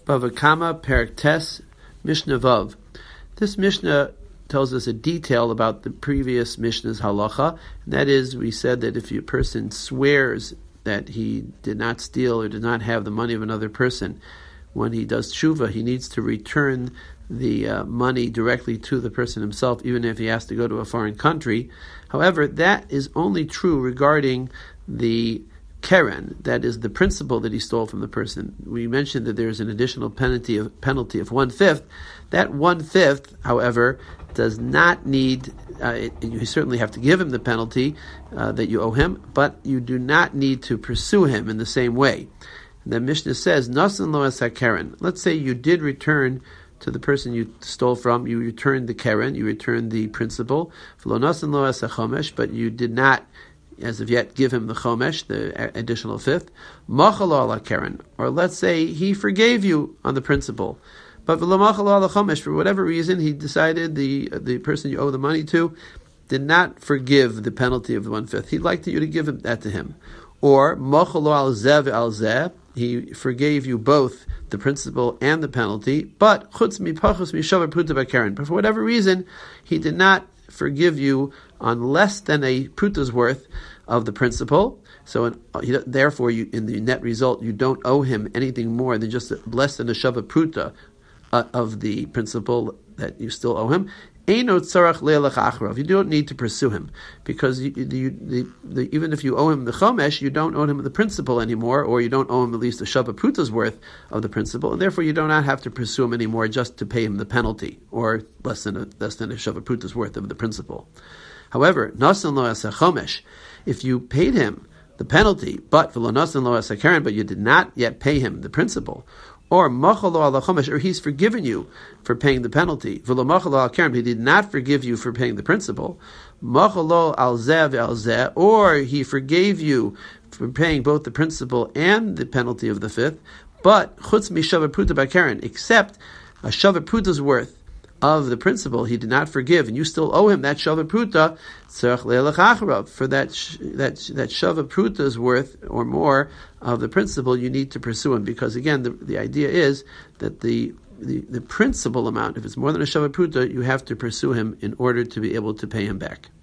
Bava Kama Perek Tes Mishnah Vav. This Mishnah tells us a detail about the previous Mishnah's halacha, and that is, we said that if a person swears that he did not steal or did not have the money of another person, when he does tshuva, he needs to return the money directly to the person himself, even if he has to go to a foreign country. However, that is only true regarding the keren, that is the principal that he stole from the person. We mentioned that there's an additional penalty of 1/5. That 1/5, however, does not need, you certainly have to give him the penalty that you owe him, but you do not need to pursue him in the same way. The Mishnah says, Nasan lo es ha-keren. Let's say you did return to the person you stole from, you returned the keren, you returned the principal, v'lo nasan lo es ha-chomesh, but you did not as of yet give him the chomesh, the additional 5th, machalo ala keren, or let's say he forgave you on the principal, but v'lo machalo ala chomesh, for whatever reason he decided the person you owe the money to did not forgive the penalty of the 1/5. He'd like you to give that to him. Or machalo al zeh al zeh, he forgave you both the principal and the penalty, but chutz mi pachus mi shavar pruta b'keren, but for whatever reason he did not forgive you on less than a pruta's worth of the principal. So therefore, in the net result, you don't owe him anything more than just less than a shava pruta of the principal that you still owe him. Eino tzarach le'elach acharav. You don't need to pursue him, because even if you owe him the chomesh, you don't owe him the principal anymore, or you don't owe him at least a shava pruta's worth of the principal, and therefore you do not have to pursue him anymore just to pay him the penalty, or less than a shava pruta's worth of the principal. However, nasan lo es ha-chomesh, if you paid him the penalty, but v'lo nasan lo es ha-keren, but you did not yet pay him the principal, or machalo ala chomesh, or he's forgiven you for paying the penalty, v'lo machalo al keren, he did not forgive you for paying the principal, machalo al zeh ve'al zeh, or he forgave you for paying both the principal and the penalty of the 5th, but chutz mi shava pruta b'keren, except a shava pruta's worth of the principal he did not forgive, and you still owe him that shava pruta, tzarach le'elach acharav, for that shava pruta's worth or more of the principal, you need to pursue him, because again, the idea is that the principal amount, if it's more than a shava pruta, you have to pursue him in order to be able to pay him back.